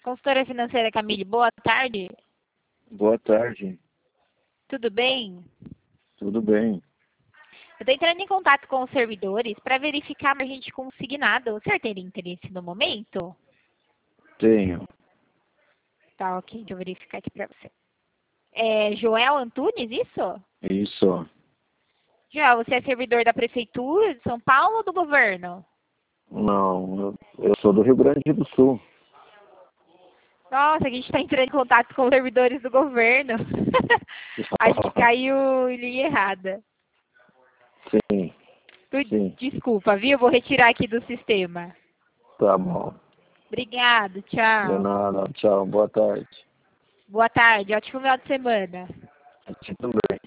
Consultora financeira Camille, boa tarde. Boa tarde, Tudo bem? tudo bem? Eu estou entrando em contato com os servidores para verificar a margem de consignado. O senhor teria interesse no momento? Tenho. Tá, ok. Deixa eu verificar aqui para você. É Joel Antunes, isso? Isso. Joel, você é servidor da Prefeitura de São Paulo ou do governo? Não, eu sou do Rio Grande do Sul. Nossa, a gente está entrando em contato com os servidores do governo. Acho que caiu em linha errada. Sim, sim. Desculpa, viu? Vou retirar aqui do sistema. Tá bom. Obrigado, De tchau. nada, tchau, boa tarde. Boa tarde, ótimo final de semana. A ti também.